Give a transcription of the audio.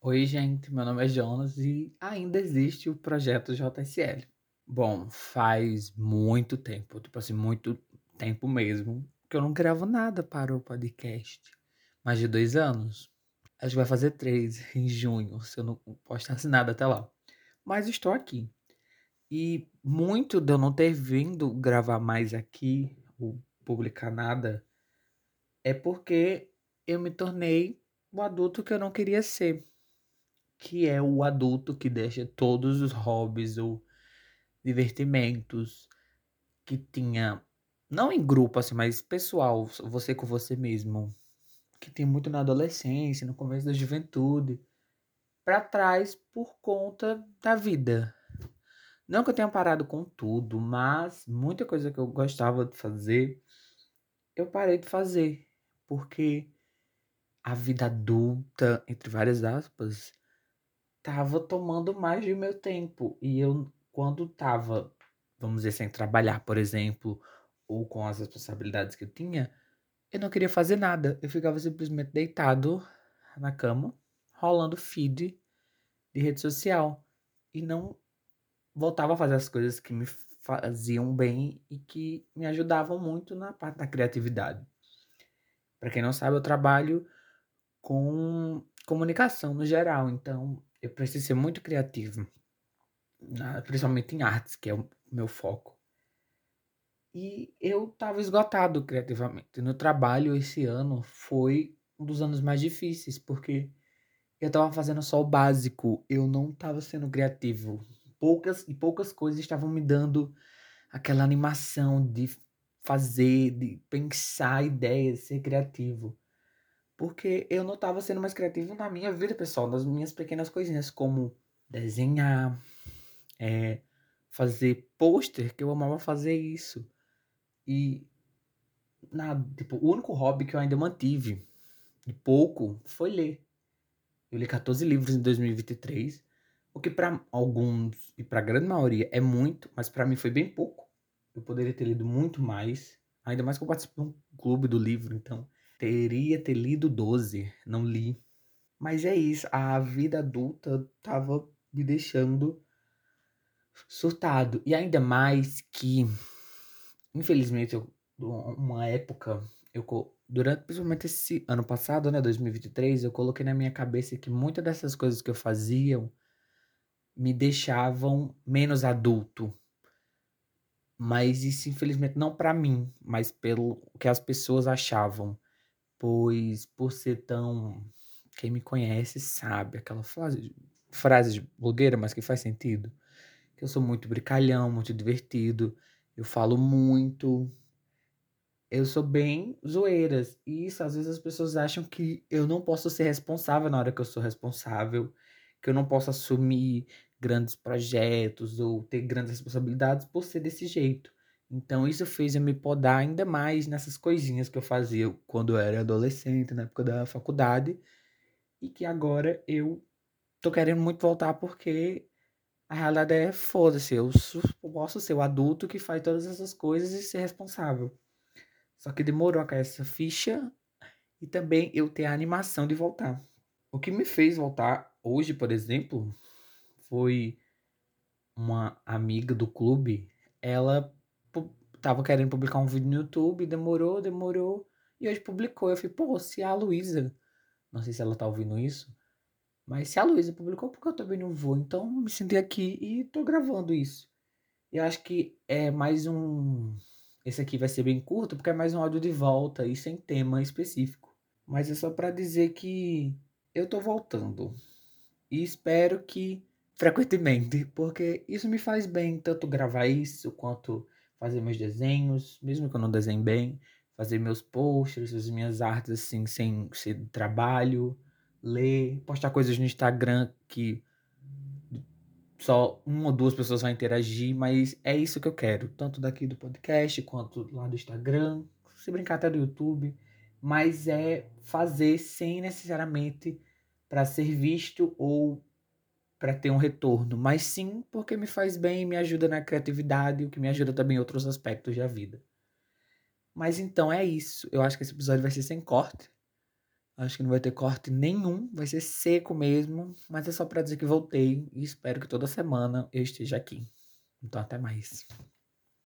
Oi, gente, meu nome é Jonas e ainda existe o projeto JSL. Bom, faz muito tempo, tipo assim, muito tempo mesmo, que eu não gravo nada para o podcast. Mais de 2 anos. Acho que vai fazer 3 em junho, se eu não postasse nada até lá. Mas estou aqui. E muito de eu não ter vindo gravar mais aqui, ou publicar nada, é porque eu me tornei o adulto que eu não queria ser. Que é o adulto que deixa todos os hobbies ou divertimentos que tinha, não em grupo assim, mas pessoal, você com você mesmo, que tem muito na adolescência, no começo da juventude, pra trás por conta da vida. Não que eu tenha parado com tudo, mas muita coisa que eu gostava de fazer, eu parei de fazer, porque a vida adulta, entre várias aspas, tava tomando mais do meu tempo. E eu, quando tava, vamos dizer, sem trabalhar, por exemplo, ou com as responsabilidades que eu tinha, eu não queria fazer nada. Eu ficava simplesmente deitado na cama, rolando feed de rede social. E não voltava a fazer as coisas que me faziam bem e que me ajudavam muito na parte da criatividade. Para quem não sabe, eu trabalho com comunicação no geral, então eu preciso ser muito criativo. Principalmente em artes, que é o meu foco. E eu estava esgotado criativamente. No trabalho, esse ano foi um dos anos mais difíceis, porque eu estava fazendo só o básico, eu não estava sendo criativo. Poucas coisas estavam me dando aquela animação de fazer, de pensar ideias, ser criativo. Porque eu não estava sendo mais criativo na minha vida pessoal, nas minhas pequenas coisinhas, como desenhar, é, fazer pôster, que eu amava fazer isso. E nada, tipo, o único hobby que eu ainda mantive, de pouco, foi ler. Eu li 14 livros em 2023, o que para alguns e para a grande maioria é muito, mas para mim foi bem pouco. Eu poderia ter lido muito mais, ainda mais que eu participo de um clube do livro, então teria ter lido 12, não li. Mas é isso, a vida adulta tava me deixando surtado. E ainda mais que, infelizmente, uma época, durante principalmente esse ano passado, né, 2023, eu coloquei na minha cabeça que muitas dessas coisas que eu fazia me deixavam menos adulto. Mas isso, infelizmente, não para mim, mas pelo que as pessoas achavam. Pois, por ser tão. Quem me conhece sabe, aquela frase de blogueira, mas que faz sentido. Que eu sou muito brincalhão, muito divertido, eu falo muito, eu sou bem zoeiras. E isso, às vezes, as pessoas acham que eu não posso ser responsável na hora que eu sou responsável, que eu não posso assumir grandes projetos ou ter grandes responsabilidades por ser desse jeito. Então, isso fez eu me podar ainda mais nessas coisinhas que eu fazia quando eu era adolescente, na época da faculdade, e que agora eu tô querendo muito voltar porque a realidade é, foda-se, eu posso ser o adulto que faz todas essas coisas e ser responsável. Só que demorou a cair essa ficha e também eu ter a animação de voltar. O que me fez voltar hoje, por exemplo, foi uma amiga do clube. Ela tava querendo publicar um vídeo no YouTube, demorou, e hoje publicou. Eu falei, pô, se a Luísa, não sei se ela tá ouvindo isso, mas se a Luísa publicou, por que eu também não vou? Então me senti aqui e tô gravando isso. Eu acho que é mais um. Esse aqui vai ser bem curto, porque é mais um áudio de volta e sem tema específico. Mas é só para dizer que eu tô voltando. E espero que frequentemente, porque isso me faz bem, tanto gravar isso quanto fazer meus desenhos, mesmo que eu não desenhe bem, fazer meus posters, as minhas artes assim, sem ser de trabalho, ler, postar coisas no Instagram que só uma ou duas pessoas vão interagir, mas é isso que eu quero, tanto daqui do podcast quanto lá do Instagram, se brincar até do YouTube, mas é fazer sem necessariamente para ser visto ou para ter um retorno, mas sim porque me faz bem e me ajuda na criatividade, o que me ajuda também em outros aspectos da vida. Mas então é isso. Eu acho que esse episódio vai ser sem corte, Acho que não vai ter corte nenhum, vai ser seco mesmo, mas é só pra dizer que voltei e espero que toda semana eu esteja aqui. Então até mais.